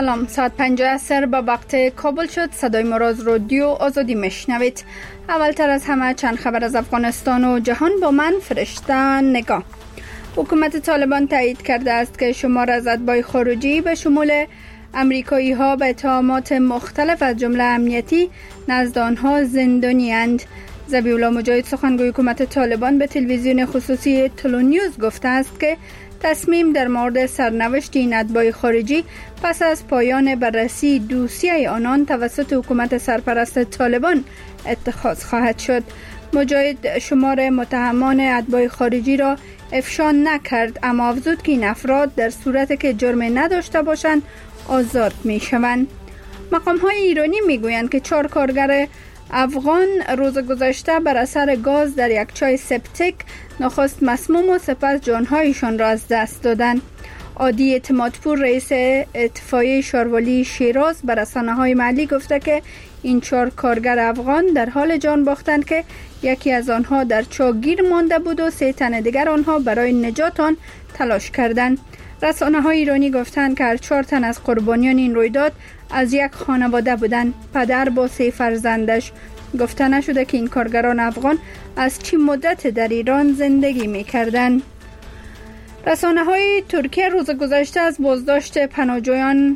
سلام، ساعت 5 عصر به وقت کابل شد. صدای ما را از رادیو آزادی میشنوید. اولتر از همه چند خبر از افغانستان و جهان با من فرشته نگاه. حکومت طالبان تایید کرده است که شمار از اتباع خارجی به شمول امریکایی ها به اتهامات مختلف از جمله امنیتی نزد آنها زندانی اند. ذبیح الله مجاهد سخنگوی حکومت طالبان به تلویزیون خصوصی تلونیوز گفته است که تصمیم در مورد سرنوشت این اتباع خارجی پس از پایان بررسی دوسیه آنان توسط حکومت سرپرست طالبان اتخاذ خواهد شد. مجاهد شمار متهمان اتباع خارجی را افشا نکرد، اما افزود که این افراد در صورتی که جرم نداشته باشند آزاد می شوند. مقام های ایرانی می گویند که 4 کارگر افغان روز گذشته بر اثر گاز در یک چای سپتیک نخست مسموم و سپس جانهایشان را از دست دادند. عادی اعتمادپور رئیس اتفاقیه شاروالی شیراز بر رسانه‌های محلی گفته که این 4 کارگر افغان در حال جان باختند که یکی از آنها در چاه گیر مانده بود و 3 تن دیگر آنها برای نجات آن تلاش کردند. رسانه‌های ایرانی گفتند که هر 4 تن از قربانیان این رویداد از یک خانواده بودند، پدر با 3 فرزندش. گفته نشده که این کارگران افغان از چه مدت در ایران زندگی می‌کردند. رسانه‌های ترکیه روز گذشته از بازداشت پناهجویان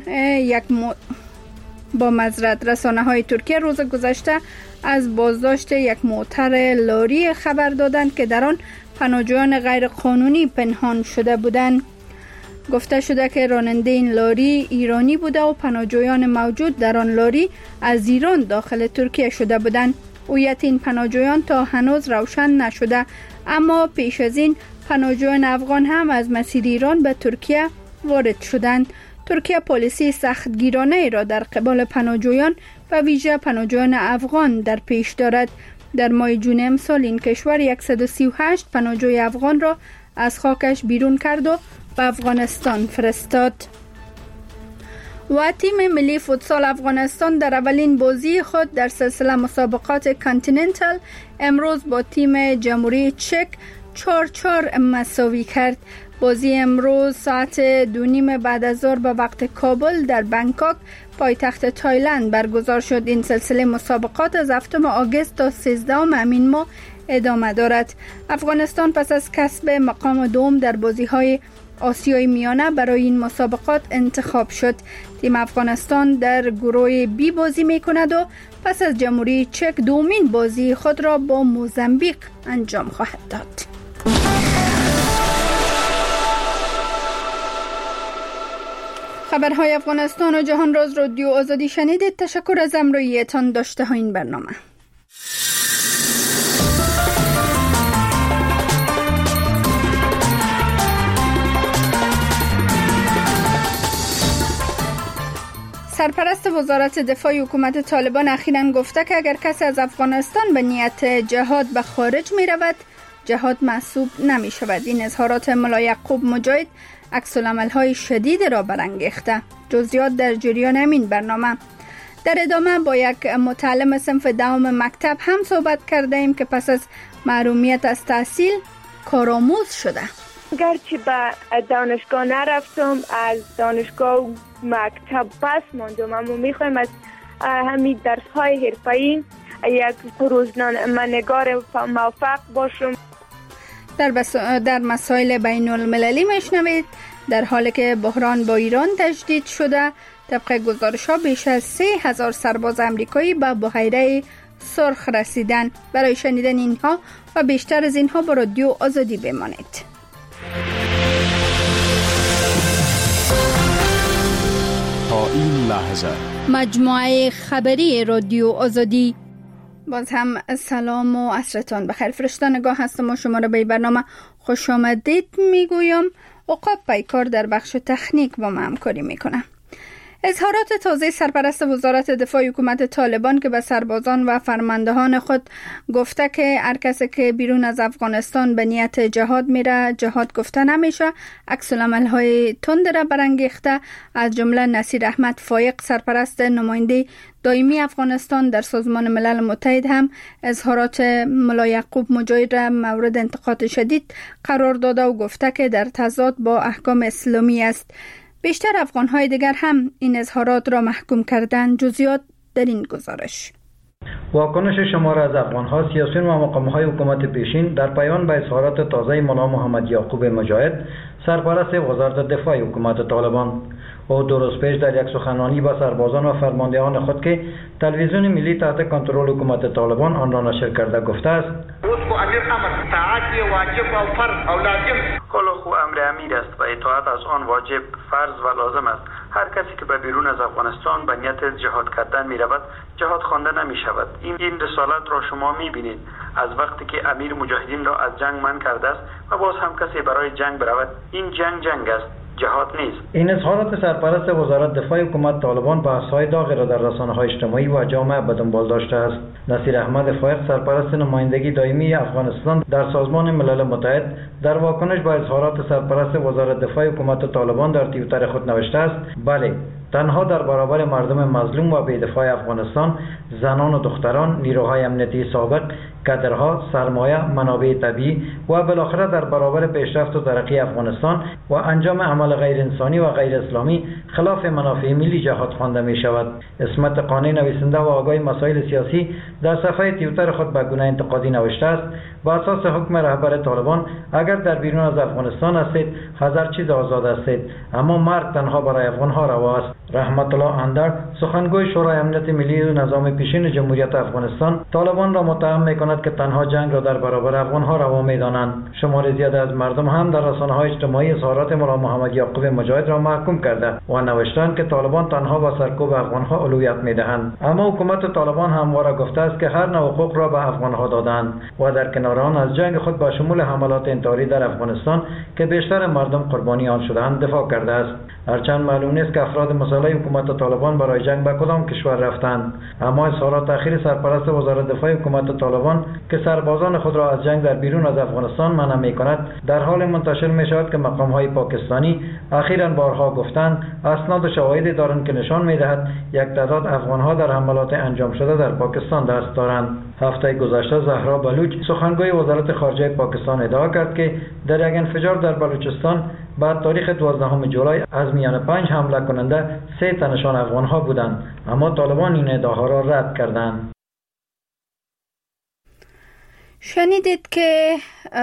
یک موتر لاری خبر دادند که در آن پناهجویان غیر قانونی پنهان شده بودند. گفته شده که راننده این لاری ایرانی بوده و پناهجویان موجود در آن لاری از ایران داخل ترکیه شده بودند. هویت این پناهجویان تا هنوز روشن نشده، اما پیش از این پناهجویان افغان هم از مسیر ایران به ترکیه وارد شدند. ترکیه پالیسی سختگیرانه را در قبال پناهجویان و ویژه پناهجویان افغان در پیش دارد. در ماه جون امسال این کشور 138 پناهجوی افغان را از خاکش بیرون کرد و به افغانستان فرستاد. و تیم ملی فوتسال افغانستان در اولین بازی خود در سلسله مسابقات کانتیننتال امروز با تیم جمهوری چک 4-4 مساوی کرد. بازی امروز ساعت 2:30 بعد از ظهر به وقت کابل در بانکوک پایتخت تایلند برگزار شد. این سلسله مسابقات از 7 آگوست تا 13 همین ماه ادامه دارد. افغانستان پس از کسب مقام دوم در بازی‌های آسیای میانه برای این مسابقات انتخاب شد. تیم افغانستان در گروه بی بازی می‌کند و پس از جمهوری چک دومین بازی خود را با موزامبیک انجام خواهد داد. خبرهای افغانستان و جهان را از رادیو آزادی شنیدید. تشکر از همراهیتان. داشته ها این برنامه. سرپرست وزارت دفاع حکومت طالبان اخیراً گفته که اگر کسی از افغانستان به نیت جهاد به خارج می رود، جهاد محسوب نمی شود. این اظهارات ملا یعقوب مجاهد عکس‌العمل‌های شدید را برانگیخته. جزئیات در جریان همین برنامه. در ادامه با یک متعلم صنف دهم مکتب هم صحبت کرده ایم که پس از محرومیت از تحصیل کارآموز شده. گرچه به دانشگاه نرفتم، از دانشگاه و مکتب پس ماندم، اما میخوایم از همین درس‌های حرفه‌ای یک روزنامه‌نگار موفق باشم. در مسائل بین المللی میشنوید. در حالی که بحران با ایران تجدید شده، طبق گزارش‌ها بیش از 3000 سرباز آمریکایی به بحیره سرخ رسیدند. برای شنیدن اینها و بیشتر از اینها با رادیو آزادی بمانید. تا این لحظه مجموعه خبری رادیو آزادی. باز هم سلام و عصرتان بخیر. فرشته نگاه هستم و شما را به برنامه خوش آمدید میگویم. عقاب پیکار در بخش تکنیک با ما همکاری میکنه. اظهارات تازه سرپرست وزارت دفاع حکومت طالبان که به سربازان و فرماندهان خود گفته که هر کسی که بیرون از افغانستان به نیت جهاد میره، جهاد گفته نمیشه، عکس‌العمل‌های تند را برانگیخته. از جمله نصیر احمد فایق سرپرست نماینده دائمی افغانستان در سازمان ملل متحد هم اظهارات ملا یعقوب مجاهد را مورد انتقاد شدید قرار داده و گفته که در تضاد با احکام اسلامی است. بیشتر افغان‌های دیگر هم این اظهارات را محکوم کردند. جزئیات در این گزارش. واکنش شمار از افغان‌ها، سیاسیون و مقام‌های حکومت پیشین در پیوند به اظهارات تازه مولا محمد یعقوب مجاهد، سرپرست وزارت دفاع حکومت طالبان. او دو روز پیش در یک سخنرانی با سربازان و فرماندهان خود که تلویزیون ملی تحت کنترل حکومت طالبان آن را نشر کرده گفته است: امیر امر طاعت واجب و فرض او لازم. خو امر امیر است و اطاعت از آن واجب، فرض و لازم است. هر کسی که به بیرون از افغانستان به نیت جهاد کردن می رود، جهاد خوانده نمی شود. این رسالت را شما می بینید از وقتی که امیر مجاهدین را از جنگ منع کرده است و باز هم کسی برای جنگ برود. این جنگ است، جهاد نیست. این اظهارات سرپرست وزارت دفاع حکومت طالبان بحث‌های داغی را در رسانه‌های اجتماعی و جامعه به دنبال داشته است. نصیر احمد فائق، سرپرست نمایندگی دائمی افغانستان در سازمان ملل متحد، در واکنش به اظهارات سرپرست وزارت دفاع حکومت طالبان در توییتر خود نوشته است: بله، تنها در برابر مردم مظلوم و بی‌دفاع افغانستان، زنان و دختران، نیروهای امنیتی سابق، کادرها، سرمایه، منابع طبیعی و بالاخره در برابر پیشرفت و ترقی افغانستان و انجام عمل غیر انسانی و غیر اسلامی خلاف منافع ملی جهاد خوانده می شود. عصمت قانی، نویسنده و آگاه مسائل سیاسی، در صفحه توییتر خود به گونه انتقادی نوشته است: با اساس حکم رهبر طالبان، اگر در بیرون از افغانستان هستید، هزار چیز آزاد هستید، اما مرگ تنها برای افغان‌ها روا است. رحمت الله اندر، سخنگوی شورای امنیت ملی و نظام پیشین جمهوریت افغانستان، طالبان را متهم می‌کند که تنها جنگ را در برابر افغان‌ها روا می‌دانند. شمار زیاد از مردم هم در رسانه‌های اجتماعی اظهارات مولا محمد یعقوب مجاهد را محکوم کرده و نوشتند که طالبان تنها با سرکوب افغان‌ها اولویت می‌دهند. اما حکومت طالبان همواره گفته است که هر نوع حقوق را به افغان‌ها دادند و در کنار آن از جنگ خود با شمول حملات انتحاری در افغانستان که بیشتر مردم قربانی آن شدند دفاع کرده است. هرچند معلوم نیست که افراد مسئول حکومت طالبان برای جنگ به کدام کشور رفتند، اما اظهارات اخیر سرپرست وزارت دفاع حکومت طالبان که سربازان خود را از جنگ در بیرون از افغانستان منع می‌کند، در حال منتشر می‌شود که مقام‌های پاکستانی اخیراً بارها گفتند اسناد و شواهدی دارند که نشان می‌دهد یک تعداد افغان‌ها در حملات انجام شده در پاکستان دست دارند. هفته گذشته زهرا بلوچ، سخنگوی وزارت خارجه پاکستان، ادعا کرد که در یک انفجار در بلوچستان بعد تاریخ 12 جولای از میان 5 حمله کننده 3 تنشان افغان‌ها بودند، اما طالبان این ادعاها را رد کردند. شنیدید که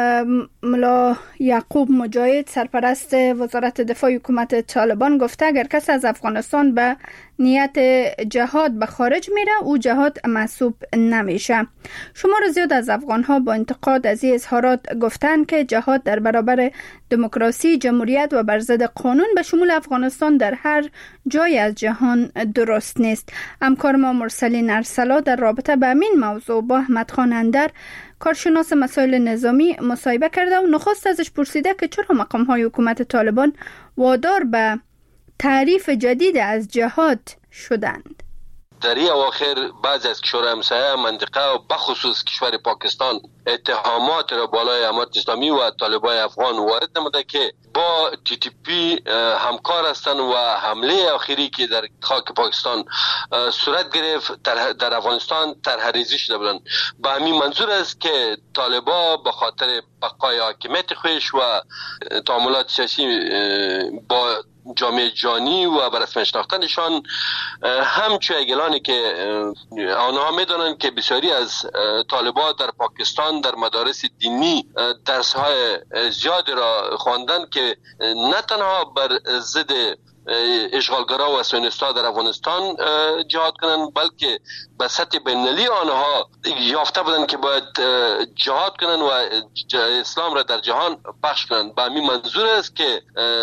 مولا یعقوب مجاهد، سرپرست وزارت دفاع حکومت طالبان، گفته اگر کس از افغانستان به نیت جهاد به خارج میره، او جهاد محسوب نمیشه. شمار زیاد از افغانها با انتقاد از این اظهارات گفتند که جهاد در برابر دموکراسی، جمهوریت و بر ضد قانون به شمول افغانستان در هر جای از جهان درست نیست. همکار ما مرسلین ارسلا در رابطه به همین موضوع با احمد خان اندر، کارشناس مسائل نظامی، مصاحبه کرده و نخست ازش پرسیده که چرا مقام‌های حکومت طالبان وادار به تعریف جدید از جهاد شدند. در این اواخر بعضی از کشورهای همسایه منطقه و بخصوص کشور پاکستان اتهامات را بالای امارت اسلامی و طالبان افغان وارد نموده که با TTP همکار هستند و حمله آخری که در خاک پاکستان صورت گرفت در افغانستان طرح‌ریزی شده بودند. به همین منظور است که طالبان به خاطر بقای حاکمیت خویش و تعاملات سیاسی با جامعه جهانی و بر رسمیت شناختنشان همچون اگلانی که آنها میدانند که بسیاری از طالبان در پاکستان در مدارس دینی درس‌های زیادی را خواندند که نه تنها بر ضد اشغالگرا و صهیونیست‌ها در افغانستان جهاد کنند، بلکه به سطح بین‌المللی آنها یافته بودند که باید جهاد کنند و اسلام را در جهان پخش کنند. به همین منظور است که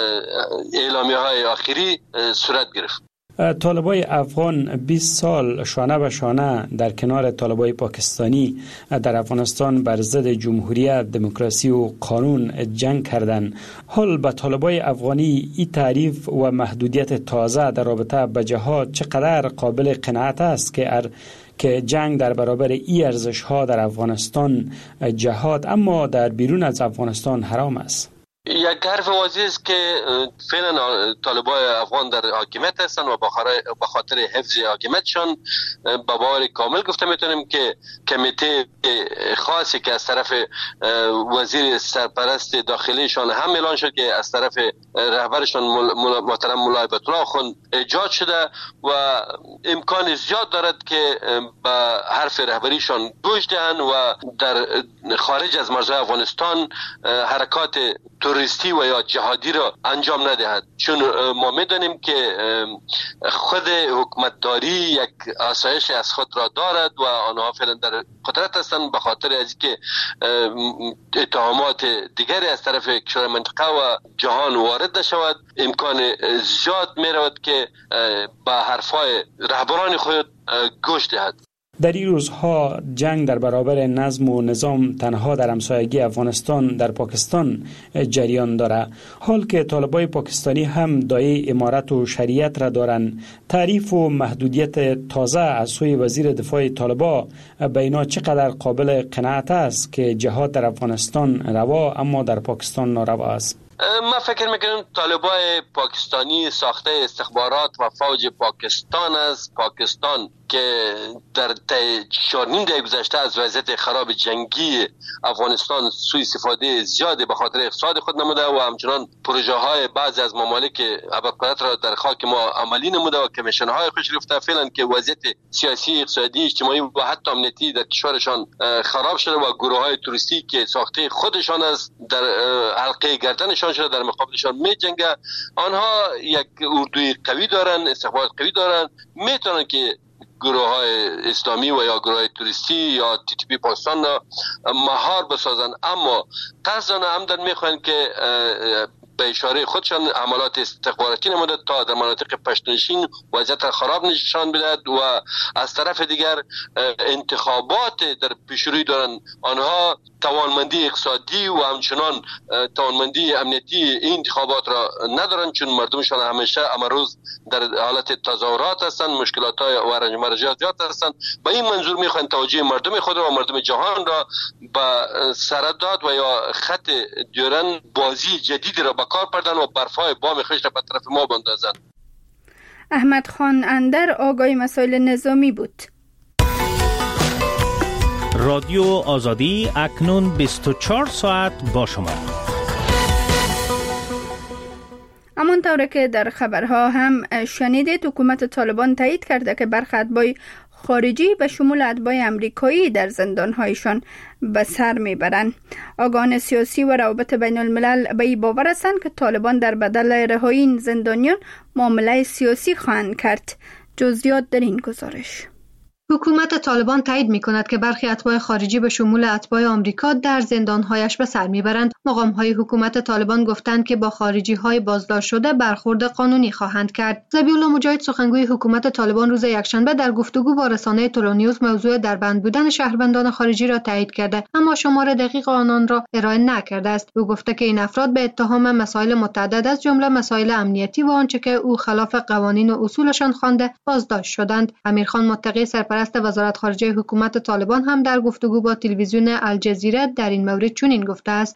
اعلامیه‌های آخری صورت گرفت. طالبای افغان 20 سال شانه به شانه در کنار طالبای پاکستانی در افغانستان بر ضد جمهوریت، دموکراسی و قانون جنگ کردند. حال به طالبای افغانی این تعریف و محدودیت تازه در رابطه با جهاد چقدر قابل قناعت است که جنگ در برابر این ارزش‌ها در افغانستان جهاد، اما در بیرون از افغانستان حرام است؟ یک حرف واضح است که فعلا طالبای افغان در حاکمیت هستند و به خاطر حفظ حاکمیتشان با باور کامل گفته میتونیم که کمیته خاصی که از طرف وزیر سرپرست داخلیشان هم اعلان شد که از طرف رهبرشان محترم ملا هیبت الله آخوند ایجاد شده و امکان زیاد دارد که به حرف رهبریشان گوش دهند و در خارج از مرزهای افغانستان حرکات توریستی و یا جهادی را انجام ندهد، چون ما میدانیم که خود حکومتداری یک آسایش از خود را دارد و آنها فعلا در قدرت هستند به خاطر از که اتهامات دیگری از طرف کشور منطقه و جهان وارد نشود. امکان زیاد می رود که به حرفای رهبران خود گوش دهد. در این روزها جنگ در برابر نظم و نظام تنها در همسایگی افغانستان در پاکستان جریان داره. حال که طالبای پاکستانی هم دایه امارت و شریعت را دارند، تعریف و محدودیت تازه از سوی وزیر دفاع طالبا به اینا چقدر قابل قناعت است که جهاد در افغانستان روا اما در پاکستان ناروا است؟ ما فکر میکنم طالبای پاکستانی ساخته استخبارات و فوج پاکستان است. پاکستان که در 4.5 دهه گذشته از وضعیت خراب جنگی افغانستان سوء استفاده زیادی به خاطر اقتصاد خود نموده و همچنان پروژه های بعضی از ممالک ابرقدرت را در خاک ما عملی نموده و کمیشن های خوش گرفته، فعلا که وضعیت سیاسی، اقتصادی، اجتماعی و حتی امنیتی در کشورشان خراب شده و گروه های توریستی که ساخته خودشان است در حلقه گردنشان شده، در مقابلشان می جنگه. آنها یک اردوی قوی دارن، استخبارات قوی دارن، میتونن که گروه های اسلامی و یا گروه های توریستی یا TTP پاکستان را مهار بسازن، اما قصداً عمدن میخواین که به اشاره خودشان عملات استخباراتی نموده تا در مناطق پشتونشین وضعیت خراب نشان بدهد و از طرف دیگر انتخابات در پیشروی دارند. آنها توانمندی اقتصادی و همچنان توانمندی امنیتی این انتخابات را ندارند، چون مردمشان همیشه امروز در حالت تظاهرات هستند، مشکلات های و رنج مرجعات زیاد هستند. به این منظور میخواین توجه مردم خود و مردم جهان را به سرداد و یا خط دیورن بازی جدیدی را کار پردن و برفای بام خشت به طرف ما بندازن. احمد خان اندر آگاهی مسائل نظامی بود. رادیو آزادی اکنون 24 ساعت با شما. همانطور که در خبرها هم شنیدید، حکومت طالبان تایید کرده که برخی اتباع خارجی به شمول اتباع امریکایی در زندانهایشان به سر میبرند. آگاهان سیاسی و روابط بین الملل به این باور هستند که طالبان در بدل رهایی این زندانیان معامله سیاسی خواهند کرد. جزئیات در این گزارش. حکومت طالبان تایید می‌کند که برخی اتباع خارجی به شمول اتباع آمریکا در زندان‌هایش به سر می‌برند. مقام‌های حکومت طالبان گفتند که با خارجی‌های بازداشت شده برخورد قانونی خواهند کرد. ذبیح‌الله مجاهد سخنگوی حکومت طالبان روز یکشنبه در گفتگو با رسانه تولونیوس موضوع دربند بودن شهروندان خارجی را تایید کرده، اما شمار دقیق آنان را ارائه نکرده است. او گفته که این افراد به اتهام مسائل متعدد از جمله مسائل امنیتی و آنچه که او خلاف قوانین و اصولشان خوانده بازداشت شدند. امیرخان متقی سرپرست وزارت خارجه حکومت طالبان هم در گفتگو با تلویزیون الجزیره در این مورد چنین گفته است: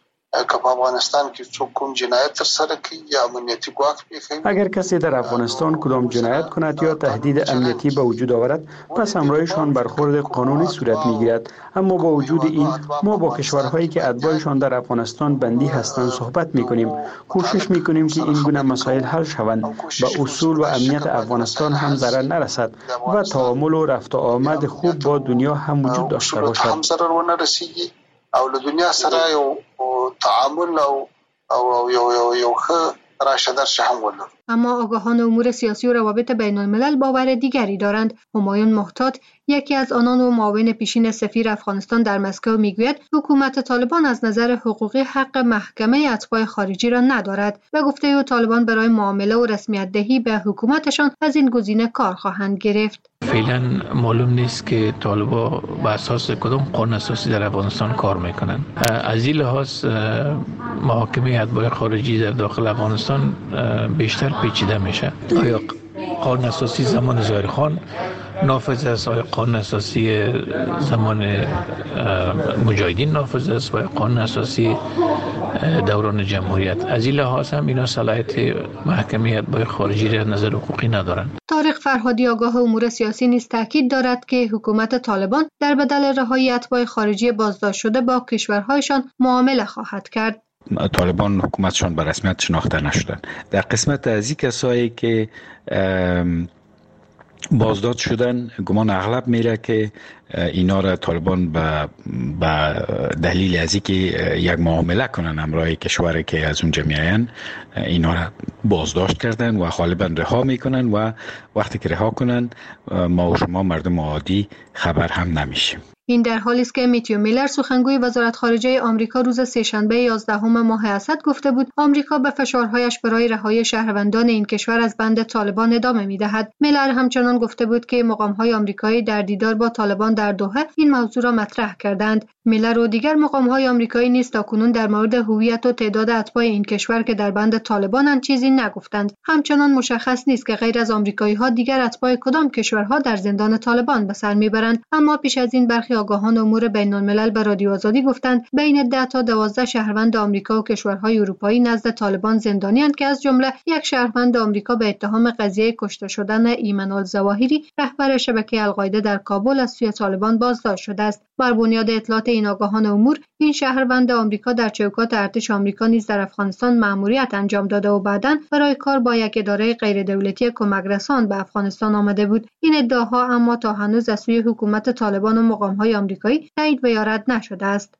اگر کسی در افغانستان کدام جنایت کند یا تهدید امنیتی به وجود آورد، پس همراهشان برخورد قانونی صورت میگیرد. اما با وجود این، ما با کشورهایی که اتباعشان در افغانستان بندی هستند صحبت میکنیم. کوشش میکنیم که این گونه مسائل حل شوند، به اصول و امنیت افغانستان هم ضرر نرسد و تعامل و رفت و آمد خوب با دنیا هم وجود داشته باشد. او له دنیا سره یو تعامل او یو راشه درشه هم ولرو. اما آگاهان امور سیاسی و روابط بین الملل باور دیگری دارند. همایون محتاط، یکی از آنان و معاون پیشین سفیر افغانستان در مسکو، میگوید حکومت طالبان از نظر حقوقی حق محکمه اتباع خارجی را ندارد. به گفته او طالبان برای معامله و رسمیت دهی به حکومتشان از این گزینه کار خواهند گرفت. فعلا معلوم نیست که طالبا بر اساس کدام قانون اساسی در افغانستان کار میکنن. از این لحاظ محاکمه اتباع خارجی در داخل افغانستان بیشتر پیچیده میشه. آیا قانون اساسی زمان ظاهرخان نافذ است، آیا قانون اساسی زمان مجاهدین نافذ است و قانون اساسی دوران جمهوریت. از این لحاظ هم اینا صلاحیت محکمه اتباع خارجی را نظر حقوقی ندارند. طارق فرهادی آگاه امور سیاسی نیز تاکید دارد که حکومت طالبان در بدل رهایی اتباع خارجی بازداشت شده با کشورهایشان معامله خواهد کرد. طالبان حکومتشان به رسمیت شناخته نشدند. در قسمت از این کسایی که بازداشت شدن گمان اغلب میره که اینا را طالبان به دلیل از اینکه یک معامله کنن همراه کشوری که از اونجا میاین اینا را بازداشت کردن و غالبا رها میکنن و وقتی که رها کنن ما و شما مردم عادی خبر هم نمیشیم. این در حالی است که میتیو میلر سخنگوی وزارت خارجه آمریکا روز سه‌شنبه 11 ماه اسد گفته بود آمریکا به فشارهایش برای رهایی شهروندان این کشور از بند طالبان ادامه میدهد. میلر همچنان گفته بود که مقام‌های آمریکایی در دیدار با طالبان در دوحه این موضوع را مطرح کردند. میلر و دیگر مقام‌های آمریکایی نیز تاکنون در مورد هویت و تعداد اتباع این کشور که در بند طالبانند چیزی نگفتند. همچنان مشخص نیست که غیر از آمریکایی‌ها دیگر اتباع کدام کشورها در زندان طالبان به سر میبرند. اما پیش از این برخی آگاهان امور بین‌الملل به رادیو آزادی گفتند بین 10 تا 12 شهروند آمریکا و کشورهای اروپایی نزد طالبان زندانی‌اند که از جمله یک شهروند آمریکا به اتهام قضیه کشته شدن ایمن الظواهری رهبر شبکه القاعده در کابل از سوی طالبان بازداشت شده است. بر بنیاد اطلاعات این آگاهان امور این شهروند آمریکا در چوکات ارتش آمریکا نیز در افغانستان مأموریت انجام داده و بعداً برای کار با یک اداره غیردولتی کمک رسان به افغانستان آمده بود. این ادعاها اما تا هنوز از سوی حکومت طالبان و مقام‌های آمریکایی تایید و یا رد نشده است.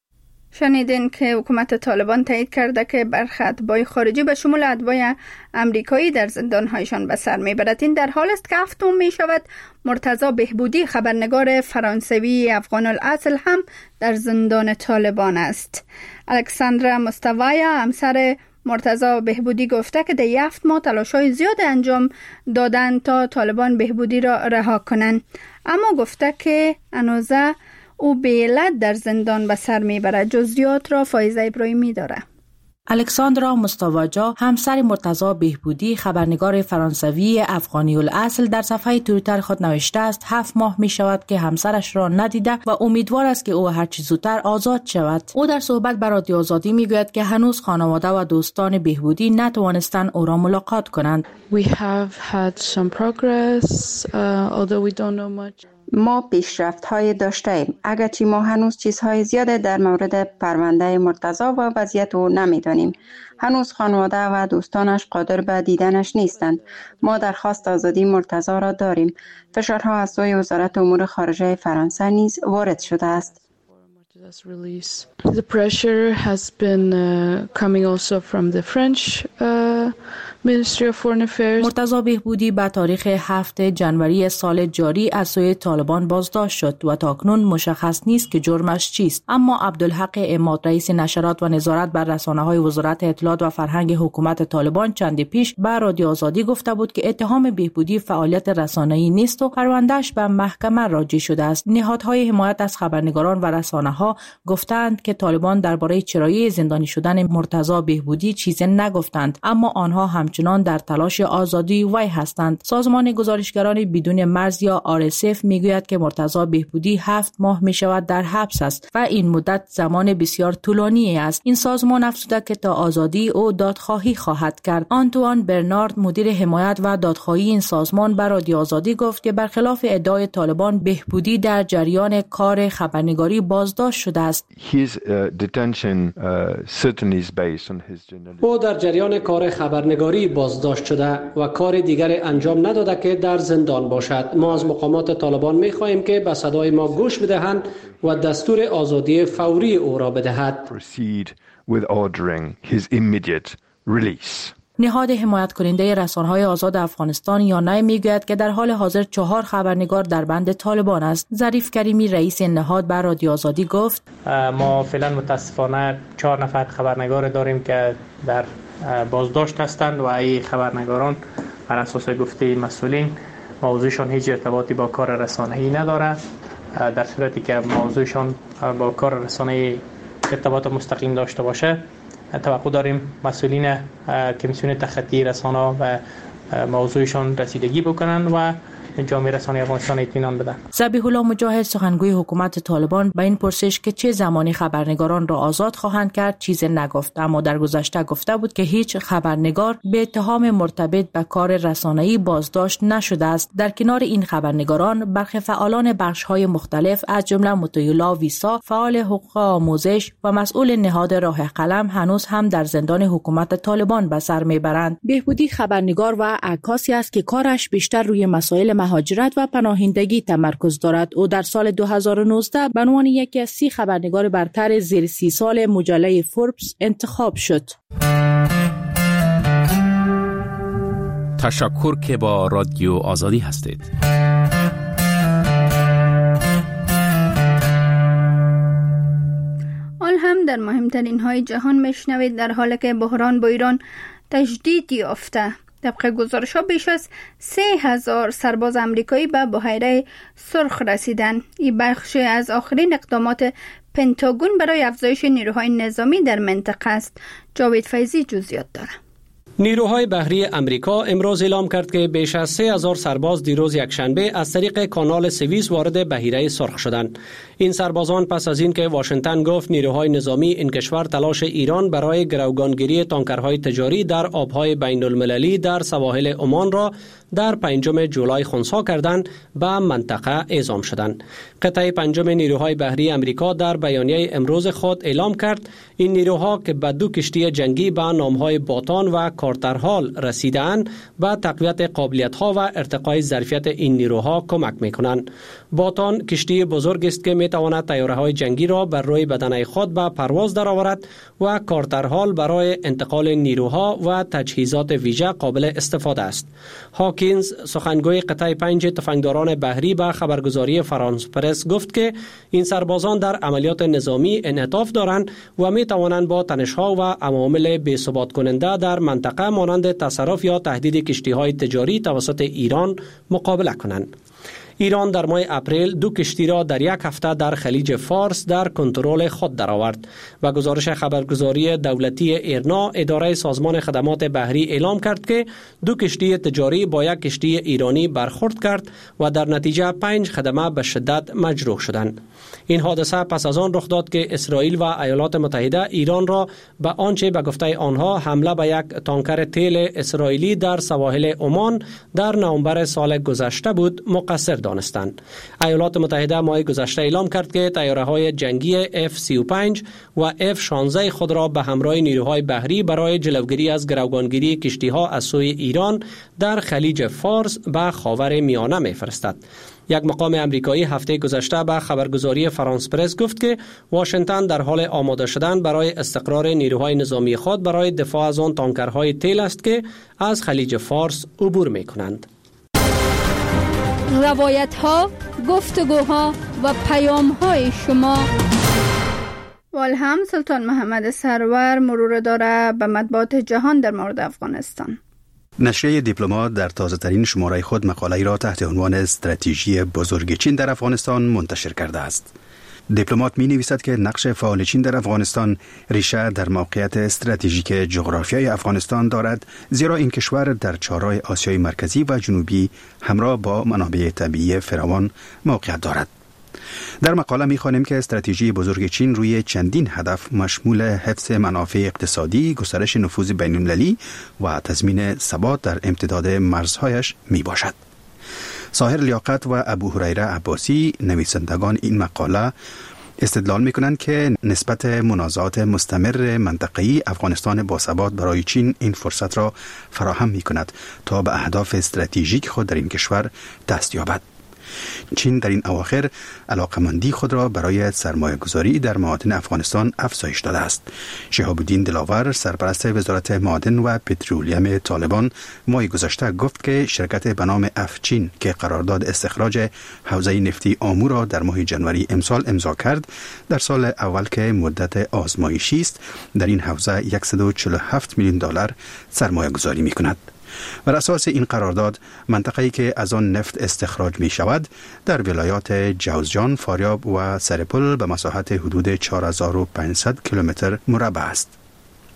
شنیدین که حکومت طالبان تایید کرده که برخی اتباع خارجی به شمول اتباع امریکایی در زندان‌هایشان به سر می‌برد. این در حال است که هفتم می‌شود مرتضی بهبودی خبرنگار فرانسوی افغان الاصل هم در زندان طالبان است. الکساندرا مستوایا همسر مرتضی بهبودی گفته که در 7 ماه تلاش‌های زیاد انجام دادند تا طالبان بهبودی را رها کنند، اما گفته که هنوزه او به علت در زندان به سر میبرد. جزئیات را فایزه ابراهیمی داره. الکساندرا مستواجا همسر مرتضی بهبودی خبرنگار فرانسوی افغانی الاصل در صفحه توییتر خود نوشته است 7 ماه می شود که همسرش را ندیده و امیدوار است که او هر چه زودتر آزاد شود. او در صحبت با رادیو آزادی می گوید که هنوز خانواده و دوستان بهبودی نتوانستند او را ملاقات کنند. We have had some progress, although we don't know much. ما پیشرفت‌های داشتیم، اگرچه ما هنوز چیزهای زیاده در مورد پرونده مرتضی و وضعیت او نمی‌دانیم. هنوز خانواده و دوستانش قادر به دیدنش نیستند. ما درخواست آزادی مرتضی را داریم. فشارها از سوی وزارت امور خارجه فرانسه نیز وارد شده است. The pressure has been coming also from the French Ministry of Foreign Affairs. مرتضی بهبودی به تاریخ 7 جنوری سال جاری از سوی طالبان بازداشت شد و تاکنون مشخص نیست که جرمش چیست. اما عبدالحق عماد رئیس نشرات و نظارت بر رسانه‌های وزارت اطلاعات و فرهنگ حکومت طالبان چند پیش به رادیو آزادی گفته بود که اتهام بهبودی فعالیت رسانه‌ای نیست و پروندهش به محکمه راجع شده است. نهادهای حمایت از خبرنگاران و رسانه‌ها گفتند که طالبان درباره چرایی زندانی شدن مرتضی بهبودی چیزی نگفتند، اما آنها همچنان در تلاش آزادی وی هستند. سازمان گزارشگران بدون مرز یا RSF میگوید که مرتضی بهبودی 7 ماه می شود در حبس است و این مدت زمان بسیار طولانی است. این سازمان افزوده که تا آزادی او دادخواهی خواهد کرد. آنتوان برنارد مدیر حمایت و دادخواهی این سازمان به رادیو آزادی گفت که برخلاف ادعای طالبان بهبودی در جریان کار خبرنگاری بازداشت شده است. او در جریان کار خبرنگاری بازداشت شده و کار دیگر انجام نداده که در زندان باشد. ما از مقامات طالبان می خواهیم که به صدای ما گوش بدهند و دستور آزادی فوری او را بدهد. نهاد حمایت کننده رسانه‌های آزاد افغانستان یانای میگوید که در حال حاضر 4 خبرنگار در بند طالبان است. ظریف کریمی رئیس نهاد بر رادیو آزادی گفت ما فعلا متاسفانه 4 نفر خبرنگار داریم که در بازداشت هستند و این خبرنگاران بر اساس گفته مسئولین موضوعشان هیچ ارتباطی با کار رسانه‌ای نداره. در صورتی که موضوعشان با کار رسانه‌ای ارتباط مستقیم داشته باشه توقع داریم مسئولین کمیسیون تخطی رسانه و موضوعشان رسیدگی بکنن و جامعه رسانه افغانستان اطمینان بدن. ذبیح الله مجاهد سخنگوی حکومت طالبان به این پرسش که چه زمانی خبرنگاران را آزاد خواهند کرد چیزی نگفت، اما در گذشته گفته بود که هیچ خبرنگار به اتهام مرتبط به کار رسانه‌ای بازداشت نشده است. در کنار این خبرنگاران برخی فعالان بخش‌های مختلف از جمله مطیع‌الله ویسا فعال حقوق آموزش و مسئول نهاد راه قلم هنوز هم در زندان حکومت طالبان به سر میبرند. بهبودی خبرنگار و عکاسی است که کارش بیشتر روی مسائل مهاجرت و پناهندگی تمرکز دارد. او در سال 2019 به عنوان یکی از 30 خبرنگار برتر زیر 30 سال مجله فوربس انتخاب شد. تشکر که با رادیو آزادی هستید. آن هم در مهمترین های جهان میشنوید. در حالی که بحران با ایران تجدید یافته، طبق گزارش ها بیش از 3000 سرباز امریکایی به بحیره سرخ رسیدند. این بخشی از آخرین اقدامات پنتاگون برای افزایش نیروهای نظامی در منطقه است. جاوید فیضی جزئیات دارد. نیروهای بحری امریکا امروز اعلام کرد که بیش از 3000 سرباز دیروز یکشنبه از طریق کانال سوئیس وارد بحیره سرخ شدند. این سربازان پس از اینکه واشنگتن گفت نیروهای نظامی این کشور تلاش ایران برای گروگانگیری تانکرهای تجاری در آبهای بین المللی در سواحل عمان را در 5 جولای خنثی کردند، به منطقه اعزام شدند. قطعه 5 نیروهای بحری امریکا در بیانیه امروز خود اعلام کرد این نیروها که به 2 کشتی جنگی به نامهای باتان و کارترهال رسیدند به تقویت قابلیت‌ها و ارتقای ظرفیت این نیروها کمک می‌کنند. باتان کشتی بزرگ است که می‌تواند طیاره‌های جنگی را بر روی بدنه خود به پرواز درآورد و کارترهال برای انتقال نیروها و تجهیزات ویژه قابل استفاده است. هاکینز سخنگوی قطعه 5 تفنگداران بحری به خبرگزاری فرانس پرس گفت که این سربازان در عملیات نظامی انعطاف دارند و می‌توانند با تنش‌ها و عوامل بی‌ثبات کننده در منطقه مانند تصرف یا تهدید کشتی‌های تجاری توسط ایران مقابله کنند. ایران در ماه اپریل 2 کشتی را در 1 هفته در خلیج فارس در کنترل خود درآورد و گزارش خبرگزاری دولتی ایرنا اداره سازمان خدمات بحری اعلام کرد که 2 کشتی تجاری با 1 کشتی ایرانی برخورد کرد و در نتیجه 5 خدمه به شدت مجروح شدند. این حادثه پس از آن رخ داد که اسرائیل و ایالات متحده ایران را به آنچه به گفته آنها حمله به 1 تانکر تیل اسرائیلی در سواحل عمان در نوامبر سال گذشته بود مقصر دانستند. ایالات متحده ماه گذشته اعلام کرد که طیاره‌های جنگی F-35 و F-16 خود را به همراه نیروهای بحری برای جلوگیری از گروگانگیری کشتی‌ها از سوی ایران در خلیج فارس به خاور میانه می‌فرستد. یک مقام امریکایی هفته گذشته به خبرگزاری فرانس پرس گفت که واشنگتن در حال آماده شدن برای استقرار نیروهای نظامی خود برای دفاع از آن تانکرهای تیل است که از خلیج فارس عبور می‌کنند. روایت‌ها، گفتگوها و پیام‌های شما. والهم سلطان محمد سرور مرور داره به مطبوعات جهان در مورد افغانستان. نشریه دیپلمات در تازه‌ترین شماره خود مقاله‌ای را تحت عنوان استراتژی بزرگ چین در افغانستان منتشر کرده است. دیپلمات می‌نویسد که نقش فعال چین در افغانستان ریشه در موقعیت استراتژیک جغرافیایی افغانستان دارد، زیرا این کشور در چهارراه آسیای مرکزی و جنوبی همراه با منابع طبیعی فراوان موقعیت دارد. در مقاله می‌خوانیم که استراتژی بزرگ چین روی چندین هدف مشمول حفظ منافع اقتصادی، گسترش نفوذ بین‌المللی و تضمین ثبات در امتداد مرزهایش میباشد. ساحر لیاقت و ابو هریره عباسی نویسندگان این مقاله استدلال می‌کنند که نسبت منازعات مستمر منطقه‌ای افغانستان باثبات برای چین این فرصت را فراهم می‌کند تا به اهداف استراتژیک خود در این کشور دست یابد. چین در این اواخر علاقمندی خود را برای سرمایه‌گذاری در معادن افغانستان افزایش داده است. شهاب الدین دلاور سرپرست وزارت معادن و پترولیم طالبان ماه گذشته گفت که شرکت به نام افچین که قرارداد استخراج حوزه نفتی آمو را در ماه جنوری امسال امضا کرد، در سال اول که مدت آزمایشی است در این حوزه 147 میلیون دلار سرمایه‌گذاری می‌کند. بر اساس این قرارداد منطقه‌ای که از آن نفت استخراج می شود در ولایات جوزجان، فاریاب و سرپل به مساحت حدود 4500 کیلومتر مربع است.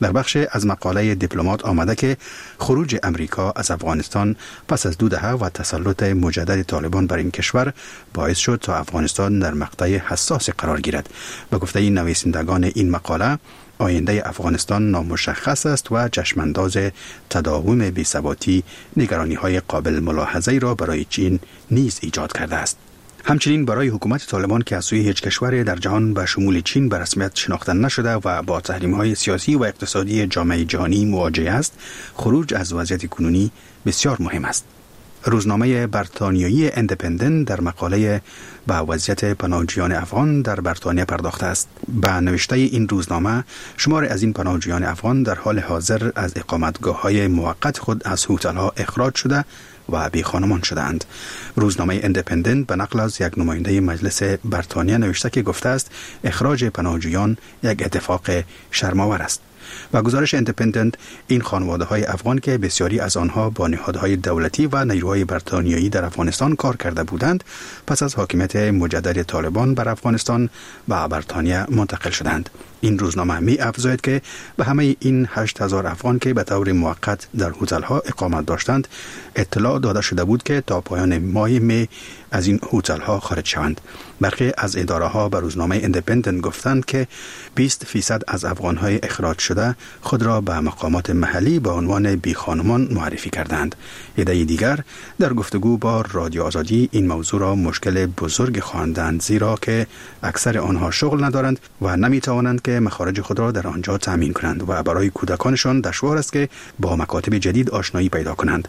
در بخش از مقاله دیپلمات آمده که خروج امریکا از افغانستان پس از 2 دهه و تسلط مجدد طالبان بر این کشور باعث شد تا افغانستان در مقطع حساس قرار گیرد. به گفته این نویسندگان این مقاله، آینده افغانستان نامشخص است و چشمانداز تداوم بی‌ثباتی نگرانی‌های قابل ملاحظه‌ای را برای چین نیز ایجاد کرده است. همچنین برای حکومت طالبان که از سوی هیچ کشور در جهان به شمول چین به رسمیت شناخته نشده و با تحریم‌های سیاسی و اقتصادی جامعه جهانی مواجه است، خروج از وضعیت کنونی بسیار مهم است. روزنامه بریتانیایی اندپندنت در مقاله به وضعیت پناهجویان افغان در بریتانیا پرداخته است. به نوشته این روزنامه، شمار از این پناهجویان افغان در حال حاضر از اقامتگاه‌های موقت خود از هتل‌ها اخراج شده و بی خانمان شدند. روزنامه اندپندنت به نقل از یک نماینده مجلس بریتانیا نوشته که گفته است اخراج پناهجویان یک اتفاق شرم‌آور است. و گزارش اندپندنت، این خانواده‌های افغان که بسیاری از آنها با نهادهای دولتی و نیروهای بریتانیایی در افغانستان کار کرده بودند، پس از حاکمیت مجدد طالبان بر افغانستان به بریتانیا منتقل شدند. این روزنامه می افزاید که به همه این 8000 افغان که به طور موقت در هتل‌ها اقامت داشتند اطلاع داده شده بود که تا پایان ماه می از این هتل‌ها خارج شوند. برخی از اداره‌ها به روزنامه اندپندنت گفتند که 20% از افغان‌های اخراج شده خود را به مقامات محلی به عنوان بیخانمان معرفی کردند. عده دیگر در گفتگو با رادیو آزادی این موضوع را مشکل بزرگ خواندند، زیرا که اکثر آنها شغل ندارند و نمی‌توانند که مخارج خود را در آنجا تامین کنند و برای کودکانشان دشوار است که با مکاتب جدید آشنایی پیدا کنند.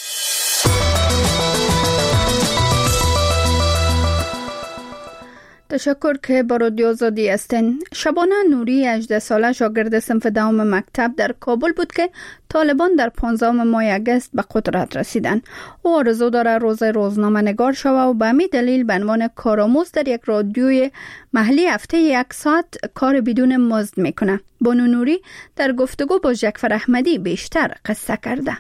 تشکر که با رادیو آزادی هستین. شبانه نوری 18 ساله شاگرد صنف دوم مکتب در کابل بود که طالبان در 15 ماه اگست به قدرت رسیدند. او آرزو داره روزنامه نگار شوه و به همین دلیل به عنوان کارآموز در یک رادیوی محلی هفته 1 ساعت کار بدون مزد میکنه. بانو نوری در گفتگو با جعفر احمدی بیشتر قصه کرده.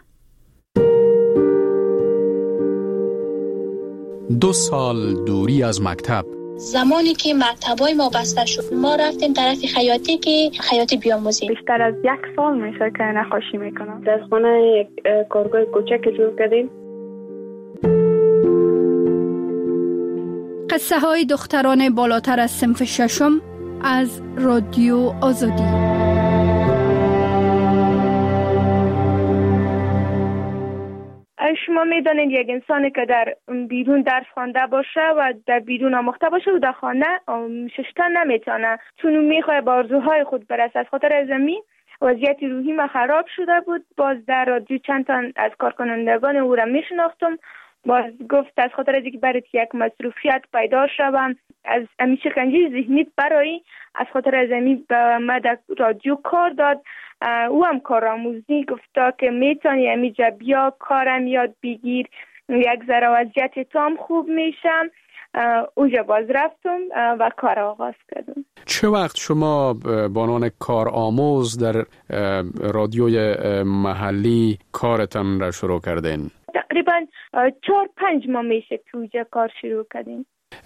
2 سال دوری از مکتب. زمانی که مکتبای ما بسته شد، ما رفتیم طرف خیاطی که خیاطی بیاموزیم. بیشتر از 1 سال میشه که نقاشی میکنم. در خانه یک کارگاه کوچک جور کردیم. قصه های دختران بالاتر از صنف 6 از رادیو آزادی. شما میدانید یک انسانی که در بیرون درس خوانده باشه و در بیرون آموخته باشه و در خانه ششتن نمیتونه، چون میخواد به آرزوهای خود برسه. از خاطر ازمی وضعیت روحی ما خراب شده بود. باز در رادیو چند تا از کارکنندگان او را میشناختم. باز گفت از خاطر از اینکه برای یک مصروفیت پیدا شوم از امی شکنجه ذهنی برای از خاطر از امی به ما در رادیو کار داد. او هم کارآموزی گفتا که میتونی امیجا بیا کارم یاد بگیر، یک ذره وضعیت تام خوب میشم. اونجا باز رفتم و کار آغاز کردم. چه وقت شما به عنوان کارآموز در رادیوی محلی کارتان را شروع کردین؟ تقریبا 4-5 ماه میشه که اونجا کار شروع کردیم.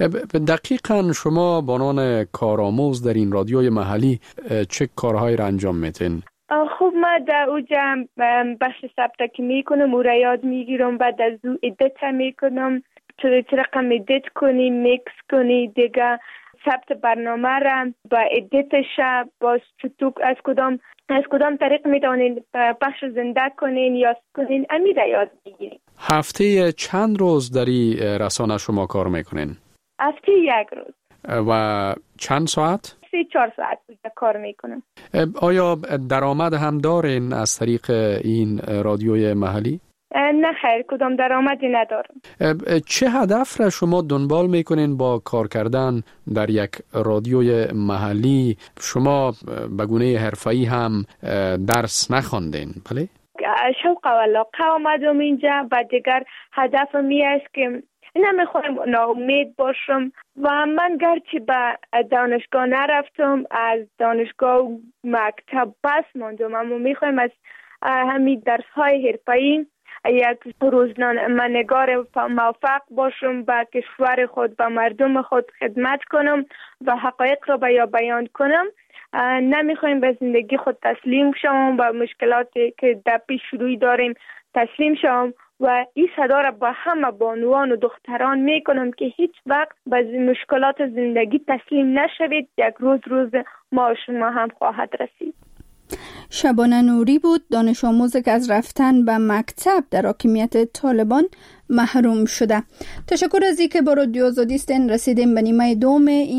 دقیقاً شما به عنوان کارآموز در این رادیوی محلی چه کارهایی را انجام میتین؟ خب ما در اوجا بخش ثبت که میکنم او را یاد میگیرم، بعد از او ادیت میکنم، چه رقم ادیت کنی، میکس کنی، دیگه ثبت برنامه را با ادیتش باز چطور از کدام طریق میتونین پخش زنده کنین یا کنین، امی را یاد میگیریم. هفته چند روز در این رسانه شما کار میکنین؟ هفته 1 روز. و چند ساعت؟ 3-4 ساعت کار میکنم. آیا درآمد هم دارین از طریق این رادیوی محلی؟ نه خیر، کدام درآمدی ندارم. چه هدف را شما دنبال میکنین با کار کردن در یک رادیوی محلی؟ شما به گونه حرفه‌ای هم درس نخواندین، بله؟ شوق و علاقه آمدم اینجا و دیگر هدفم این است که نمیخوایم ناامید باشم و من گرچه به دانشگاه نرفتم، از دانشگاه و مکتب پس ماندم، اما میخوایم از همین درس های حرفه‌ای یک روزنامه‌نگار موفق باشم، به کشور خود، به مردم خود خدمت کنم و حقایق را بیان کنم نمیخوایم به زندگی خود تسلیم شوم، به مشکلاتی که در پیش روی داریم تسلیم شوم و این صدا را با همه بانوان و دختران میکنم که هیچ وقت به مشکلات زندگی تسلیم نشوید. یک روز ما و شما هم خواهد رسید. شبانه نوری بود، دانش آموز که از رفتن به مکتب در حاکمیت طالبان محروم شده. تشکر از اینکه با رادیو آزادی رسیدیم به نیمه دوم این